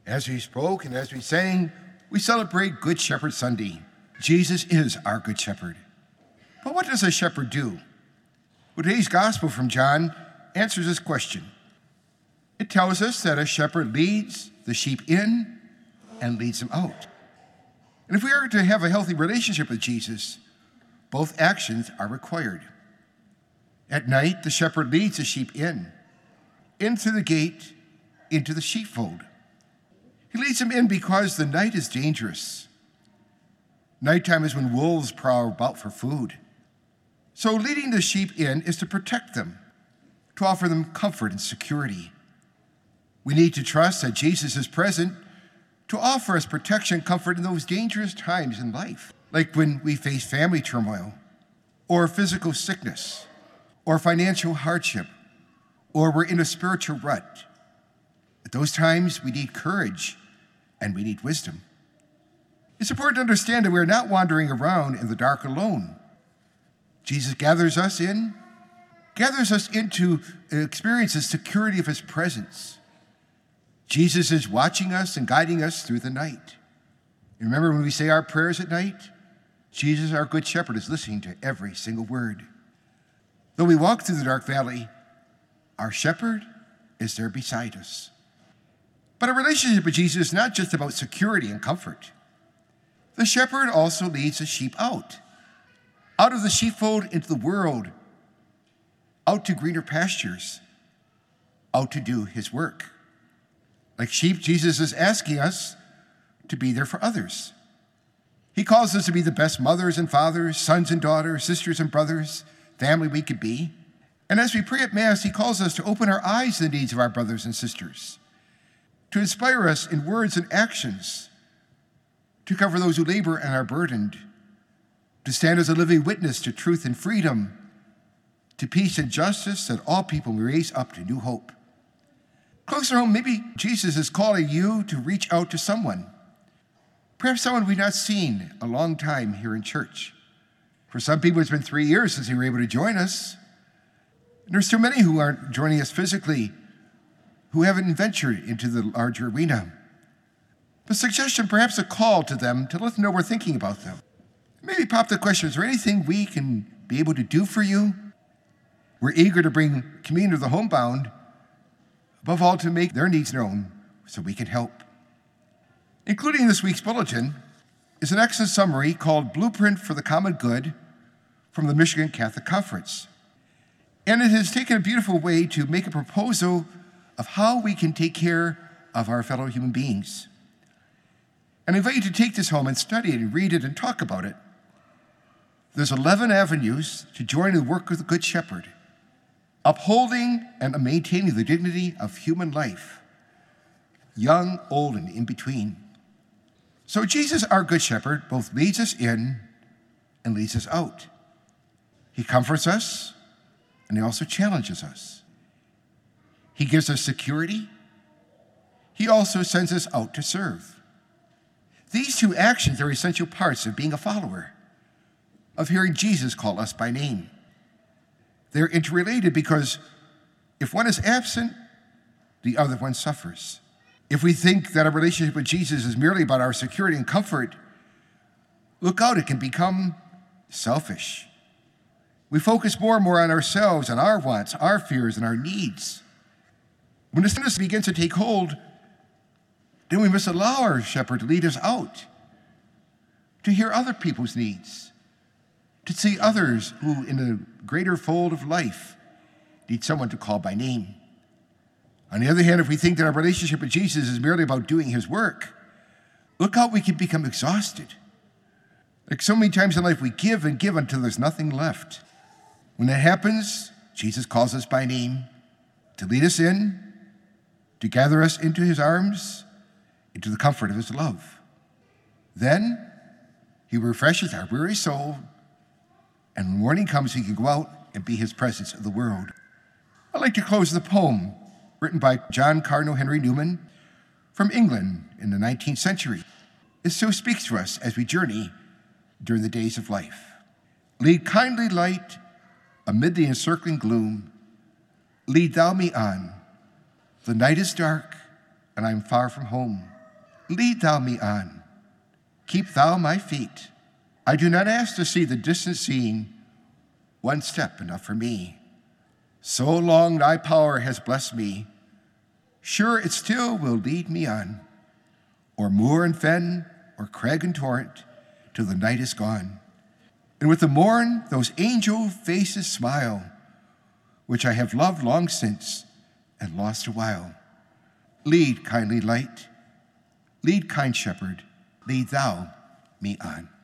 As we spoke and as we sang, we celebrate Good Shepherd Sunday. Jesus is our Good Shepherd. But what does a shepherd do? Well, today's Gospel from John answers this question. It tells us that a shepherd leads the sheep in and leads them out. And if we are to have a healthy relationship with Jesus, both actions are required. At night, the shepherd leads the sheep in through the gate, into the sheepfold. He leads them in because the night is dangerous. Nighttime is when wolves prowl about for food. So leading the sheep in is to protect them, to offer them comfort and security. We need to trust that Jesus is present to offer us protection and comfort in those dangerous times in life, like when we face family turmoil, or physical sickness, or financial hardship, or we're in a spiritual rut. At those times, we need courage and we need wisdom. It's important to understand that we're not wandering around in the dark alone. Jesus gathers us into experience the security of his presence. Jesus is watching us and guiding us through the night. You remember when we say our prayers at night? Jesus, our good shepherd, is listening to every single word. Though we walk through the dark valley, our shepherd is there beside us. But a relationship with Jesus is not just about security and comfort. The shepherd also leads the sheep out of the sheepfold into the world, out to greener pastures, out to do his work. Like sheep, Jesus is asking us to be there for others. He calls us to be the best mothers and fathers, sons and daughters, sisters and brothers, family we could be. And as we pray at Mass, he calls us to open our eyes to the needs of our brothers and sisters, to inspire us in words and actions, to cover those who labor and are burdened, to stand as a living witness to truth and freedom, to peace and justice, that all people may raise up to new hope. Closer home, maybe Jesus is calling you to reach out to someone, perhaps someone we've not seen a long time here in church. For some people, it's been 3 years since they were able to join us. And there's too many who aren't joining us physically, who haven't ventured into the larger arena. The suggestion, perhaps a call to them to let them know we're thinking about them. Maybe pop the question, is there anything we can be able to do for you? We're eager to bring communion to the homebound, above all to make their needs known so we can help. Including in this week's bulletin is an excellent summary called Blueprint for the Common Good from the Michigan Catholic Conference. And it has taken a beautiful way to make a proposal of how we can take care of our fellow human beings. And I invite you to take this home and study it and read it and talk about it. There's 11 avenues to join the work of the Good Shepherd, upholding and maintaining the dignity of human life, young, old, and in between. So Jesus, our Good Shepherd, both leads us in and leads us out. He comforts us, and he also challenges us. He gives us security. He also sends us out to serve. These two actions are essential parts of being a follower, of hearing Jesus call us by name. They're interrelated because if one is absent, the other one suffers. If we think that a relationship with Jesus is merely about our security and comfort, look out, it can become selfish. We focus more and more on ourselves, on our wants, our fears, and our needs. When the sickness begins to take hold, then we must allow our shepherd to lead us out, to hear other people's needs, to see others who, in a greater fold of life, need someone to call by name. On the other hand, if we think that our relationship with Jesus is merely about doing his work, look how we can become exhausted. Like so many times in life, we give and give until there's nothing left. When that happens, Jesus calls us by name to lead us in, to gather us into his arms, into the comfort of his love. Then he refreshes our weary soul, and when morning comes, he can go out and be his presence in the world. I'd like to close with a poem written by John Cardinal Henry Newman from England in the 19th century. It so speaks to us as we journey during the days of life. Lead kindly light amid the encircling gloom. Lead thou me on. The night is dark, and I am far from home. lead thou me on. Keep thou my feet. I do not ask to see the distant scene, one step enough for me. So long thy power has blessed me, sure it still will lead me on, o'er moor and fen, or crag and torrent, till the night is gone. And with the morn those angel faces smile, which I have loved long since and lost a while. Lead, kindly light, lead, kind shepherd, lead thou me on.